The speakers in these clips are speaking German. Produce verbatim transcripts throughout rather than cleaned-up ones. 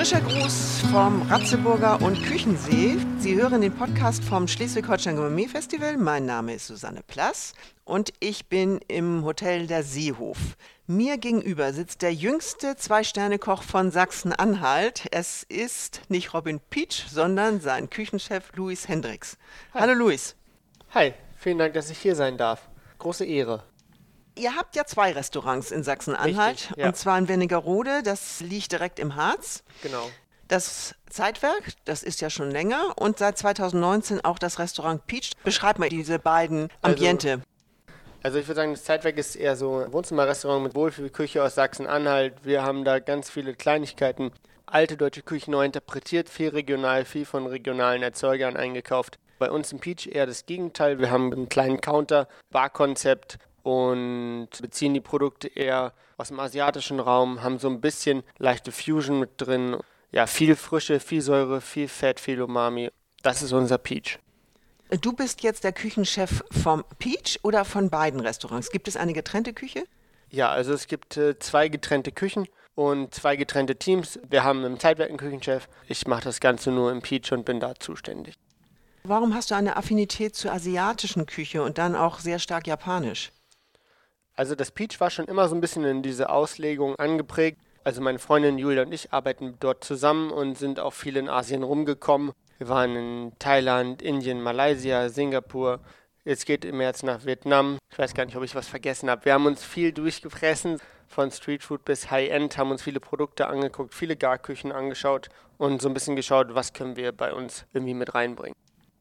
Frischer Gruß vom Ratzeburger und Küchensee. Sie hören den Podcast vom Schleswig-Holstein Gourmet Festival. Mein Name ist Susanne Plass und ich bin im Hotel der Seehof. Mir gegenüber sitzt der jüngste Zwei-Sterne-Koch von Sachsen-Anhalt. Es ist nicht Robin Pietsch, sondern sein Küchenchef Luis Hendricks. Hi. Hallo Luis. Hi, vielen Dank, dass ich hier sein darf. Große Ehre. Ihr habt ja zwei Restaurants in Sachsen-Anhalt, Richtig, ja. Und zwar in Wernigerode, das liegt direkt im Harz. Genau. Das Zeitwerk, das ist ja schon länger, und seit zweitausendneunzehn auch das Restaurant Pietsch. Beschreib mal diese beiden Ambiente. Also, also ich würde sagen, das Zeitwerk ist eher so ein Wohnzimmerrestaurant mit Wohlfühlküche aus Sachsen-Anhalt. Wir haben da ganz viele Kleinigkeiten, alte deutsche Küche neu interpretiert, viel regional, viel von regionalen Erzeugern eingekauft. Bei uns im Pietsch eher das Gegenteil. Wir haben einen kleinen Counter, Barkonzept, und beziehen die Produkte eher aus dem asiatischen Raum, haben so ein bisschen leichte Fusion mit drin. Ja, viel Frische, viel Säure, viel Fett, viel Umami. Das ist unser Pietsch. Du bist jetzt der Küchenchef vom Pietsch oder von beiden Restaurants? Gibt es eine getrennte Küche? Ja, also es gibt äh, zwei getrennte Küchen und zwei getrennte Teams. Wir haben im Zeitwerk einen Küchenchef. Ich mache das Ganze nur im Pietsch und bin da zuständig. Warum hast du eine Affinität zur asiatischen Küche und dann auch sehr stark japanisch? Also das Pietsch war schon immer so ein bisschen in diese Auslegung angeprägt. Also meine Freundin Julia und ich arbeiten dort zusammen und sind auch viel in Asien rumgekommen. Wir waren in Thailand, Indien, Malaysia, Singapur. Jetzt geht im März nach Vietnam. Ich weiß gar nicht, ob ich was vergessen habe. Wir haben uns viel durchgefressen, von Streetfood bis High-End, haben uns viele Produkte angeguckt, viele Garküchen angeschaut und so ein bisschen geschaut, was können wir bei uns irgendwie mit reinbringen.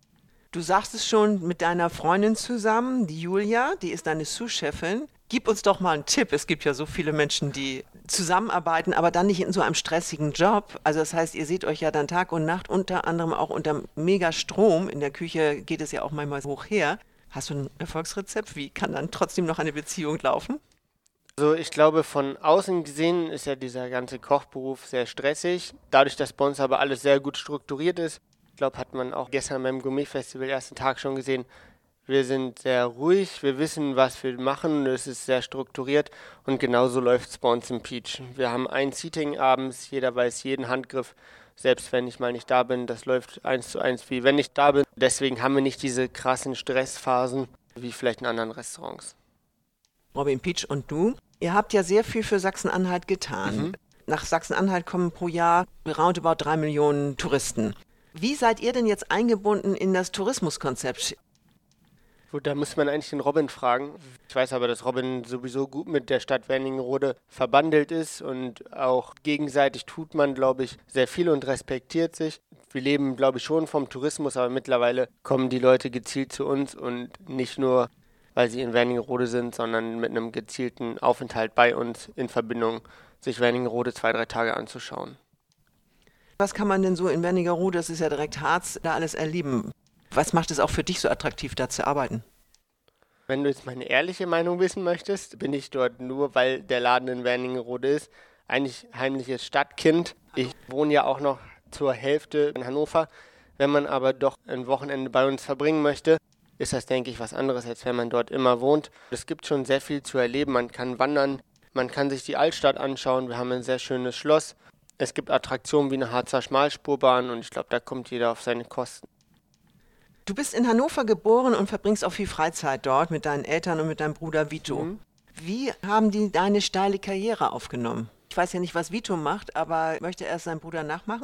Du sagst es schon mit deiner Freundin zusammen, die Julia, die ist deine Sous-Chefin. Gib uns doch mal einen Tipp. Es gibt ja so viele Menschen, die zusammenarbeiten, aber dann nicht in so einem stressigen Job. Also das heißt, ihr seht euch ja dann Tag und Nacht, unter anderem auch unter Megastrom. In der Küche geht es ja auch manchmal hoch her. Hast du ein Erfolgsrezept? Wie kann dann trotzdem noch eine Beziehung laufen? Also ich glaube, von außen gesehen ist ja dieser ganze Kochberuf sehr stressig. Dadurch, dass bei uns aber alles sehr gut strukturiert ist, ich glaube, hat man auch gestern beim Gourmet-Festival ersten Tag schon gesehen, wir sind sehr ruhig, wir wissen, was wir machen, es ist sehr strukturiert und genauso läuft es bei uns im Pietsch. Wir haben ein Seating abends, jeder weiß jeden Handgriff, selbst wenn ich mal nicht da bin, das läuft eins zu eins wie wenn ich da bin. Deswegen haben wir nicht diese krassen Stressphasen wie vielleicht in anderen Restaurants. Robin Pietsch und du, ihr habt ja sehr viel für Sachsen-Anhalt getan. Mhm. Nach Sachsen-Anhalt kommen pro Jahr roundabout drei Millionen Touristen. Wie seid ihr denn jetzt eingebunden in das Tourismuskonzept? Gut, da muss man eigentlich den Robin fragen. Ich weiß aber, dass Robin sowieso gut mit der Stadt Wernigerode verbandelt ist und auch gegenseitig tut man, glaube ich, sehr viel und respektiert sich. Wir leben, glaube ich, schon vom Tourismus, aber mittlerweile kommen die Leute gezielt zu uns und nicht nur, weil sie in Wernigerode sind, sondern mit einem gezielten Aufenthalt bei uns in Verbindung, sich Wernigerode zwei, drei Tage anzuschauen. Was kann man denn so in Wernigerode, das ist ja direkt Harz, da alles erleben? Was macht es auch für dich so attraktiv, da zu arbeiten? Wenn du jetzt meine ehrliche Meinung wissen möchtest, bin ich dort nur, weil der Laden in Wernigerode ist. Eigentlich heimliches Stadtkind. Ich wohne ja auch noch zur Hälfte in Hannover. Wenn man aber doch ein Wochenende bei uns verbringen möchte, ist das, denke ich, was anderes, als wenn man dort immer wohnt. Es gibt schon sehr viel zu erleben. Man kann wandern, man kann sich die Altstadt anschauen. Wir haben ein sehr schönes Schloss. Es gibt Attraktionen wie eine Harzer Schmalspurbahn und ich glaube, da kommt jeder auf seine Kosten. Du bist in Hannover geboren und verbringst auch viel Freizeit dort mit deinen Eltern und mit deinem Bruder Vito. Mhm. Wie haben die deine steile Karriere aufgenommen? Ich weiß ja nicht, was Vito macht, aber möchte er es seinem Bruder nachmachen?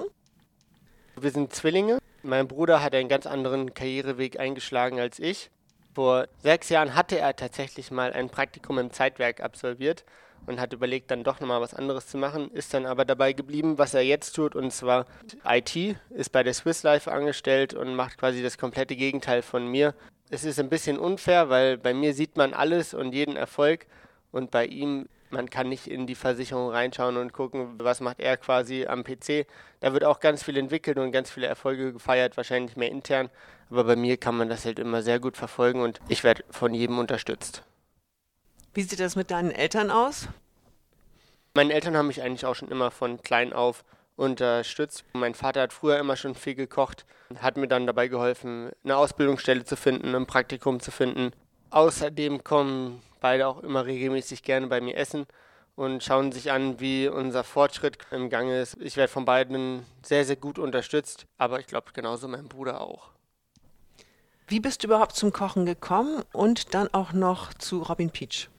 Wir sind Zwillinge. Mein Bruder hat einen ganz anderen Karriereweg eingeschlagen als ich. Vor sechs Jahren hatte er tatsächlich mal ein Praktikum im Zeitwerk absolviert und hat überlegt, dann doch nochmal was anderes zu machen, ist dann aber dabei geblieben, was er jetzt tut, und zwar I T, ist bei der Swiss Life angestellt und macht quasi das komplette Gegenteil von mir. Es ist ein bisschen unfair, weil bei mir sieht man alles und jeden Erfolg und bei ihm, man kann nicht in die Versicherung reinschauen und gucken, was macht er quasi am P C. Da wird auch ganz viel entwickelt und ganz viele Erfolge gefeiert, wahrscheinlich mehr intern, aber bei mir kann man das halt immer sehr gut verfolgen und ich werde von jedem unterstützt. Wie sieht das mit deinen Eltern aus? Meine Eltern haben mich eigentlich auch schon immer von klein auf unterstützt. Mein Vater hat früher immer schon viel gekocht, hat mir dann dabei geholfen, eine Ausbildungsstelle zu finden, ein Praktikum zu finden. Außerdem kommen beide auch immer regelmäßig gerne bei mir essen und schauen sich an, wie unser Fortschritt im Gange ist. Ich werde von beiden sehr, sehr gut unterstützt, aber ich glaube genauso mein Bruder auch. Wie bist du überhaupt zum Kochen gekommen und dann auch noch zu Robin Pietsch?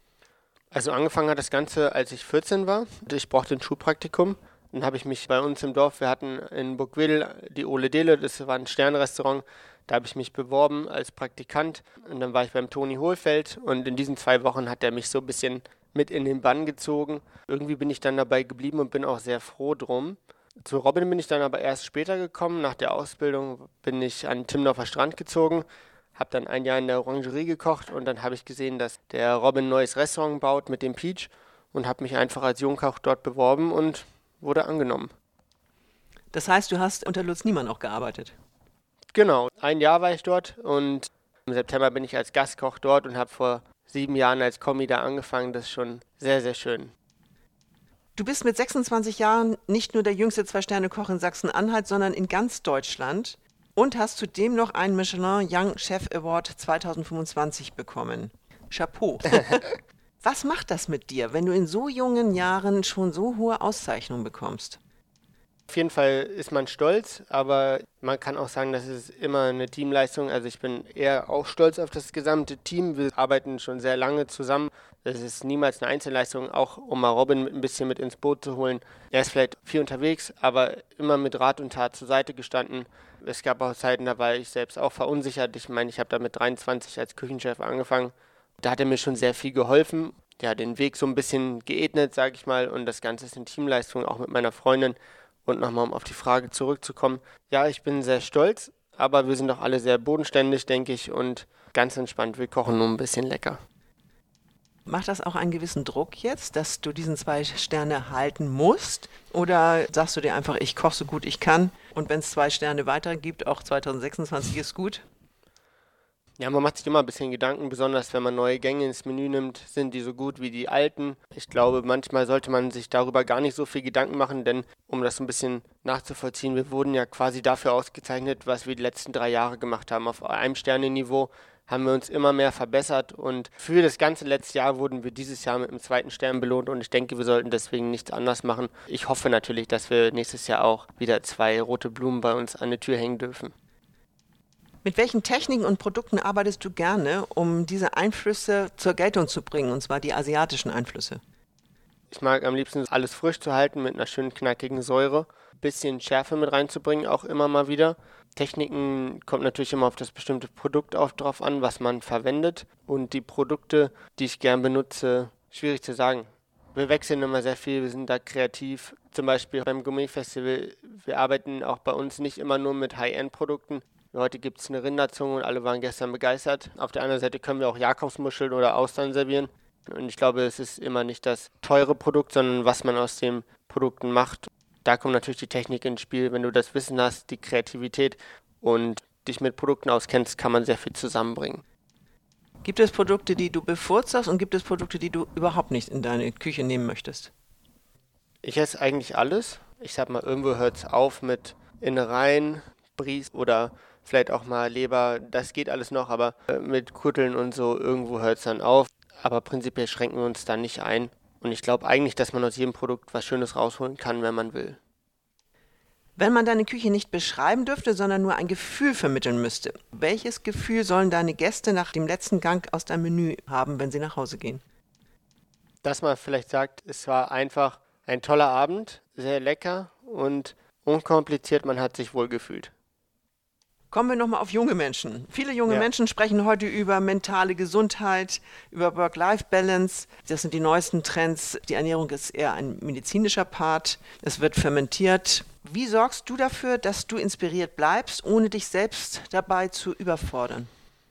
Also angefangen hat das Ganze, als ich vierzehn war. Ich brauchte ein Schulpraktikum. Dann habe ich mich bei uns im Dorf, wir hatten in Burgwedel die Ole Dele, das war ein Sternrestaurant, da habe ich mich beworben als Praktikant und dann war ich beim Toni Hohlfeld und in diesen zwei Wochen hat er mich so ein bisschen mit in den Bann gezogen. Irgendwie bin ich dann dabei geblieben und bin auch sehr froh drum. Zu Robin bin ich dann aber erst später gekommen. Nach der Ausbildung bin ich an den Timmendorfer Strand gezogen, habe dann ein Jahr in der Orangerie gekocht und dann habe ich gesehen, dass der Robin ein neues Restaurant baut mit dem Pietsch und habe mich einfach als Jungkoch dort beworben und wurde angenommen. Das heißt, du hast unter Lutz Niemann auch gearbeitet? Genau, ein Jahr war ich dort und im September bin ich als Gastkoch dort und habe vor sieben Jahren als Kommi da angefangen. Das ist schon sehr, sehr schön. Du bist mit sechsundzwanzig Jahren nicht nur der jüngste Zwei-Sterne-Koch in Sachsen-Anhalt, sondern in ganz Deutschland und hast zudem noch einen Michelin Young Chef Award zweitausendfünfundzwanzig bekommen. Chapeau. Was macht das mit dir, wenn du in so jungen Jahren schon so hohe Auszeichnungen bekommst? Auf jeden Fall ist man stolz, aber man kann auch sagen, das ist immer eine Teamleistung. Also ich bin eher auch stolz auf das gesamte Team. Wir arbeiten schon sehr lange zusammen. Das ist niemals eine Einzelleistung, auch um mal Robin ein bisschen mit ins Boot zu holen. Er ist vielleicht viel unterwegs, aber immer mit Rat und Tat zur Seite gestanden. Es gab auch Zeiten, da war ich selbst auch verunsichert. Ich meine, ich habe da mit dreiundzwanzig als Küchenchef angefangen. Da hat er mir schon sehr viel geholfen. Der hat den Weg so ein bisschen geebnet, sage ich mal. Und das Ganze ist eine Teamleistung, auch mit meiner Freundin. Und nochmal, um auf die Frage zurückzukommen. Ja, ich bin sehr stolz, aber wir sind auch alle sehr bodenständig, denke ich. Und ganz entspannt, wir kochen nur ein bisschen lecker. Macht das auch einen gewissen Druck jetzt, dass du diesen zwei Sterne halten musst? Oder sagst du dir einfach, ich koche so gut ich kann und wenn es zwei Sterne weiter gibt, auch zweitausendsechsundzwanzig ist gut? Ja, man macht sich immer ein bisschen Gedanken, besonders wenn man neue Gänge ins Menü nimmt, sind die so gut wie die alten? Ich glaube, manchmal sollte man sich darüber gar nicht so viel Gedanken machen, denn um das so ein bisschen nachzuvollziehen, wir wurden ja quasi dafür ausgezeichnet, was wir die letzten drei Jahre gemacht haben. Auf einem Sterne-Niveau haben wir uns immer mehr verbessert und für das ganze letzte Jahr wurden wir dieses Jahr mit dem zweiten Stern belohnt und ich denke, wir sollten deswegen nichts anders machen. Ich hoffe natürlich, dass wir nächstes Jahr auch wieder zwei rote Blumen bei uns an der Tür hängen dürfen. Mit welchen Techniken und Produkten arbeitest du gerne, um diese Einflüsse zur Geltung zu bringen, und zwar die asiatischen Einflüsse? Ich mag am liebsten alles frisch zu halten mit einer schönen knackigen Säure. Bisschen Schärfe mit reinzubringen, auch immer mal wieder. Techniken kommt natürlich immer auf das bestimmte Produkt auch drauf an, was man verwendet. Und die Produkte, die ich gern benutze, schwierig zu sagen. Wir wechseln immer sehr viel, wir sind da kreativ. Zum Beispiel beim Gourmet-Festival, wir arbeiten auch bei uns nicht immer nur mit High-End-Produkten. Heute gibt es eine Rinderzunge und alle waren gestern begeistert. Auf der anderen Seite können wir auch Jakobsmuscheln oder Austern servieren. Und ich glaube, es ist immer nicht das teure Produkt, sondern was man aus den Produkten macht. Da kommt natürlich die Technik ins Spiel. Wenn du das Wissen hast, die Kreativität und dich mit Produkten auskennst, kann man sehr viel zusammenbringen. Gibt es Produkte, die du bevorzugst und gibt es Produkte, die du überhaupt nicht in deine Küche nehmen möchtest? Ich esse eigentlich alles. Ich sag mal, irgendwo hört es auf mit Innereien, Bries oder vielleicht auch mal Leber. Das geht alles noch, aber mit Kutteln und so, irgendwo hört es dann auf. Aber prinzipiell schränken wir uns da nicht ein. Und ich glaube eigentlich, dass man aus jedem Produkt was Schönes rausholen kann, wenn man will. Wenn man deine Küche nicht beschreiben dürfte, sondern nur ein Gefühl vermitteln müsste, welches Gefühl sollen deine Gäste nach dem letzten Gang aus deinem Menü haben, wenn sie nach Hause gehen? Dass man vielleicht sagt, es war einfach ein toller Abend, sehr lecker und unkompliziert, man hat sich wohl gefühlt. Kommen wir nochmal auf junge Menschen. Viele junge Ja. Menschen sprechen heute über mentale Gesundheit, über Work-Life-Balance. Das sind die neuesten Trends. Die Ernährung ist eher ein medizinischer Part. Es wird fermentiert. Wie sorgst du dafür, dass du inspiriert bleibst, ohne dich selbst dabei zu überfordern?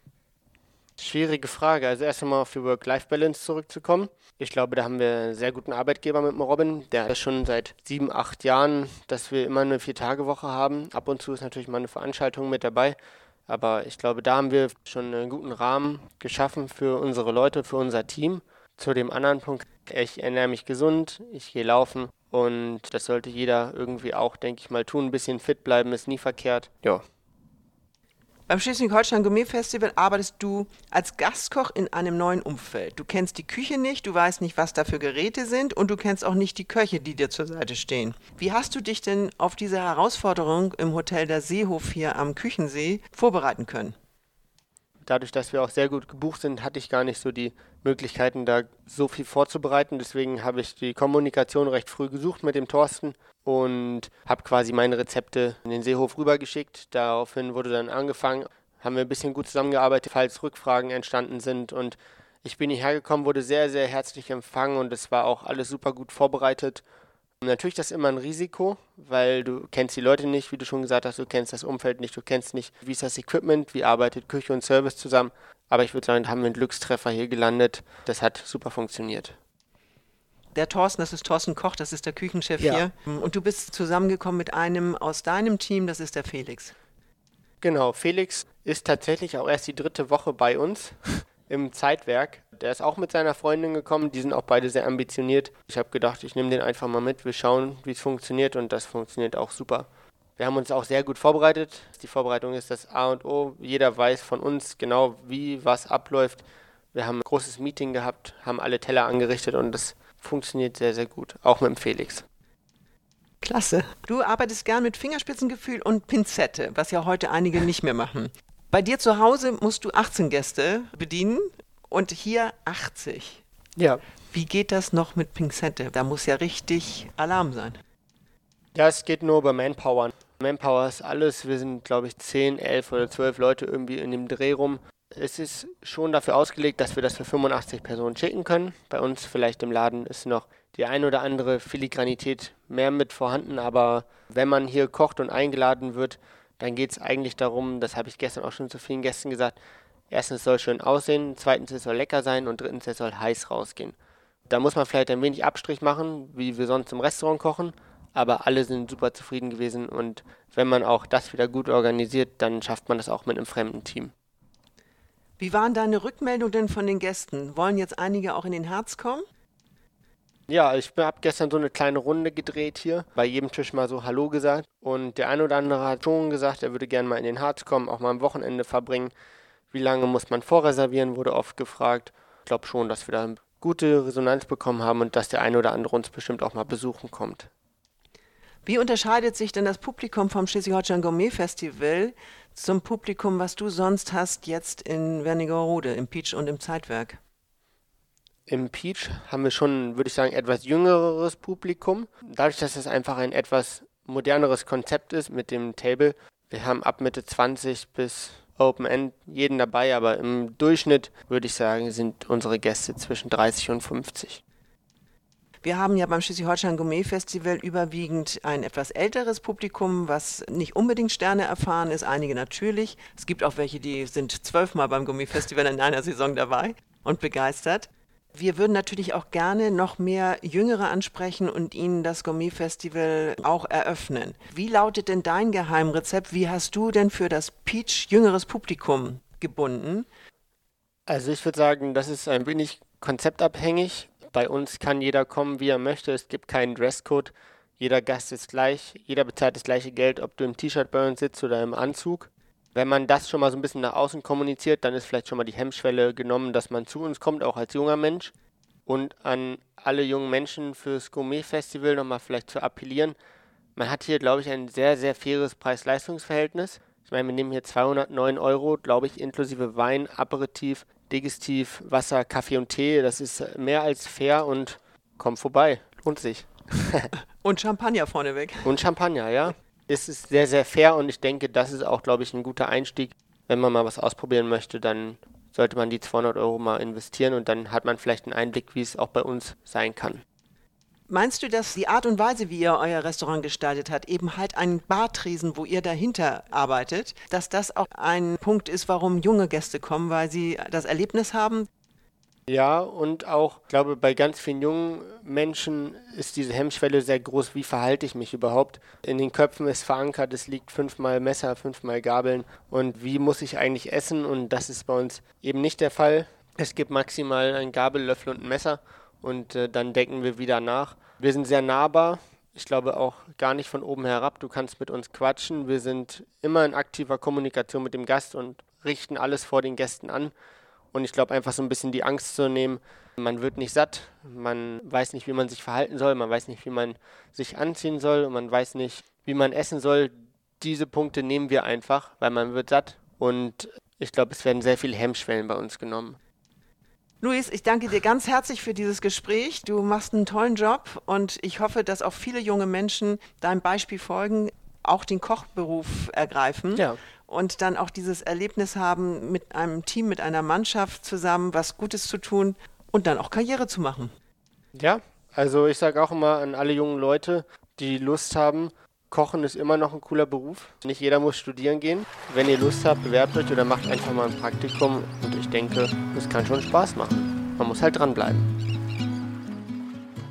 Schwierige Frage. Also erst einmal auf die Work-Life-Balance zurückzukommen. Ich glaube, da haben wir einen sehr guten Arbeitgeber mit dem Robin. Der ist schon seit sieben, acht Jahren, dass wir immer eine Vier-Tage-Woche haben. Ab und zu ist natürlich mal eine Veranstaltung mit dabei. Aber ich glaube, da haben wir schon einen guten Rahmen geschaffen für unsere Leute, für unser Team. Zu dem anderen Punkt, ich ernähre mich gesund, ich gehe laufen. Und das sollte jeder irgendwie auch, denke ich mal, tun. Ein bisschen fit bleiben ist nie verkehrt. Ja. Beim Schleswig-Holstein Gourmet Festival arbeitest du als Gastkoch in einem neuen Umfeld. Du kennst die Küche nicht, du weißt nicht, was da für Geräte sind und du kennst auch nicht die Köche, die dir zur Seite stehen. Wie hast du dich denn auf diese Herausforderung im Hotel der Seehof hier am Küchensee vorbereiten können? Dadurch, dass wir auch sehr gut gebucht sind, hatte ich gar nicht so die Möglichkeiten, da so viel vorzubereiten. Deswegen habe ich die Kommunikation recht früh gesucht mit dem Thorsten und habe quasi meine Rezepte in den Seehof rübergeschickt. Daraufhin wurde dann angefangen, haben wir ein bisschen gut zusammengearbeitet, falls Rückfragen entstanden sind. Und ich bin hierher gekommen, wurde sehr, sehr herzlich empfangen und es war auch alles super gut vorbereitet. Natürlich ist das immer ein Risiko, weil du kennst die Leute nicht, wie du schon gesagt hast, du kennst das Umfeld nicht, du kennst nicht, wie ist das Equipment, wie arbeitet Küche und Service zusammen. Aber ich würde sagen, da haben wir einen Glückstreffer hier gelandet. Das hat super funktioniert. Der Thorsten, das ist Thorsten Koch, das ist der Küchenchef Ja. hier. Und du bist zusammengekommen mit einem aus deinem Team, das ist der Felix. Genau, Felix ist tatsächlich auch erst die dritte Woche bei uns im Zeitwerk. Der ist auch mit seiner Freundin gekommen, die sind auch beide sehr ambitioniert. Ich habe gedacht, ich nehme den einfach mal mit, wir schauen, wie es funktioniert und das funktioniert auch super. Wir haben uns auch sehr gut vorbereitet. Die Vorbereitung ist das A und O. Jeder weiß von uns genau, wie was abläuft. Wir haben ein großes Meeting gehabt, haben alle Teller angerichtet und das funktioniert sehr, sehr gut, auch mit dem Felix. Klasse. Du arbeitest gern mit Fingerspitzengefühl und Pinzette, was ja heute einige nicht mehr machen. Bei dir zu Hause musst du achtzehn Gäste bedienen und hier achtzig. Ja. Wie geht das noch mit Pinzette? Da muss ja richtig Alarm sein. Ja, es geht nur über Manpower. Manpower ist alles. Wir sind, glaube ich, zehn, elf oder zwölf Leute irgendwie in dem Dreh rum. Es ist schon dafür ausgelegt, dass wir das für fünfundachtzig Personen schicken können. Bei uns vielleicht im Laden ist noch die ein oder andere Filigranität mehr mit vorhanden, aber wenn man hier kocht und eingeladen wird, dann geht es eigentlich darum, das habe ich gestern auch schon zu vielen Gästen gesagt, erstens, es soll schön aussehen, zweitens, es soll lecker sein und drittens, es soll heiß rausgehen. Da muss man vielleicht ein wenig Abstrich machen, wie wir sonst im Restaurant kochen, aber alle sind super zufrieden gewesen und wenn man auch das wieder gut organisiert, dann schafft man das auch mit einem fremden Team. Wie waren deine Rückmeldungen denn von den Gästen? Wollen jetzt einige auch in den Herz kommen? Ja, ich habe gestern so eine kleine Runde gedreht hier, bei jedem Tisch mal so Hallo gesagt und der eine oder andere hat schon gesagt, er würde gerne mal in den Harz kommen, auch mal am Wochenende verbringen. Wie lange muss man vorreservieren, wurde oft gefragt. Ich glaube schon, dass wir da gute Resonanz bekommen haben und dass der eine oder andere uns bestimmt auch mal besuchen kommt. Wie unterscheidet sich denn das Publikum vom Schleswig-Holstein Gourmet Festival zum Publikum, was du sonst hast jetzt in Wernigerode, im Peach und im Zeitwerk? Im Peach haben wir schon, würde ich sagen, etwas jüngeres Publikum. Dadurch, dass es einfach ein etwas moderneres Konzept ist mit dem Table. Wir haben ab Mitte zwanzig bis Open End jeden dabei, aber im Durchschnitt, würde ich sagen, sind unsere Gäste zwischen dreißig und fünfzig. Wir haben ja beim Schleswig-Holstein Gourmet Festival überwiegend ein etwas älteres Publikum, was nicht unbedingt Sterne erfahren ist, einige natürlich. Es gibt auch welche, die sind zwölfmal beim Gourmet Festival in einer Saison dabei und begeistert. Wir würden natürlich auch gerne noch mehr Jüngere ansprechen und ihnen das Gourmet Festival auch eröffnen. Wie lautet denn dein Geheimrezept? Wie hast du denn für das Peach jüngeres Publikum gebunden? Also ich würde sagen, das ist ein wenig konzeptabhängig. Bei uns kann jeder kommen, wie er möchte. Es gibt keinen Dresscode. Jeder Gast ist gleich. Jeder bezahlt das gleiche Geld, ob du im T-Shirt bei uns sitzt oder im Anzug. Wenn man das schon mal so ein bisschen nach außen kommuniziert, dann ist vielleicht schon mal die Hemmschwelle genommen, dass man zu uns kommt, auch als junger Mensch. Und an alle jungen Menschen fürs Gourmet-Festival nochmal vielleicht zu appellieren. Man hat hier, glaube ich, ein sehr, sehr faires Preis-Leistungs-Verhältnis. Ich meine, wir nehmen hier zweihundertneun Euro, glaube ich, inklusive Wein, Aperitif, Digestiv, Wasser, Kaffee und Tee. Das ist mehr als fair und kommt vorbei. Lohnt sich. Und Champagner vorneweg. Und Champagner, ja. Es ist sehr, sehr fair und ich denke, das ist auch, glaube ich, ein guter Einstieg. Wenn man mal was ausprobieren möchte, dann sollte man die zweihundert Euro mal investieren und dann hat man vielleicht einen Einblick, wie es auch bei uns sein kann. Meinst du, dass die Art und Weise, wie ihr euer Restaurant gestaltet habt, eben halt einen Bartresen, wo ihr dahinter arbeitet, dass das auch ein Punkt ist, warum junge Gäste kommen, weil sie das Erlebnis haben? Ja, und auch, ich glaube, bei ganz vielen jungen Menschen ist diese Hemmschwelle sehr groß. Wie verhalte ich mich überhaupt? In den Köpfen ist verankert, es liegt fünfmal Messer, fünfmal Gabeln. Und wie muss ich eigentlich essen? Und das ist bei uns eben nicht der Fall. Es gibt maximal einen Gabel, Löffel und ein Messer und äh, dann denken wir wieder nach. Wir sind sehr nahbar. Ich glaube auch gar nicht von oben herab. Du kannst mit uns quatschen. Wir sind immer in aktiver Kommunikation mit dem Gast und richten alles vor den Gästen an. Und ich glaube, einfach so ein bisschen die Angst zu nehmen, man wird nicht satt, man weiß nicht, wie man sich verhalten soll, man weiß nicht, wie man sich anziehen soll und man weiß nicht, wie man essen soll. Diese Punkte nehmen wir einfach, weil man wird satt. Und ich glaube, es werden sehr viele Hemmschwellen bei uns genommen. Luis, ich danke dir ganz herzlich für dieses Gespräch. Du machst einen tollen Job und ich hoffe, dass auch viele junge Menschen deinem Beispiel folgen, auch den Kochberuf ergreifen. Ja. Und dann auch dieses Erlebnis haben, mit einem Team, mit einer Mannschaft zusammen was Gutes zu tun und dann auch Karriere zu machen. Ja, also ich sage auch immer an alle jungen Leute, die Lust haben, Kochen ist immer noch ein cooler Beruf. Nicht jeder muss studieren gehen. Wenn ihr Lust habt, bewerbt euch oder macht einfach mal ein Praktikum. Und ich denke, es kann schon Spaß machen. Man muss halt dranbleiben.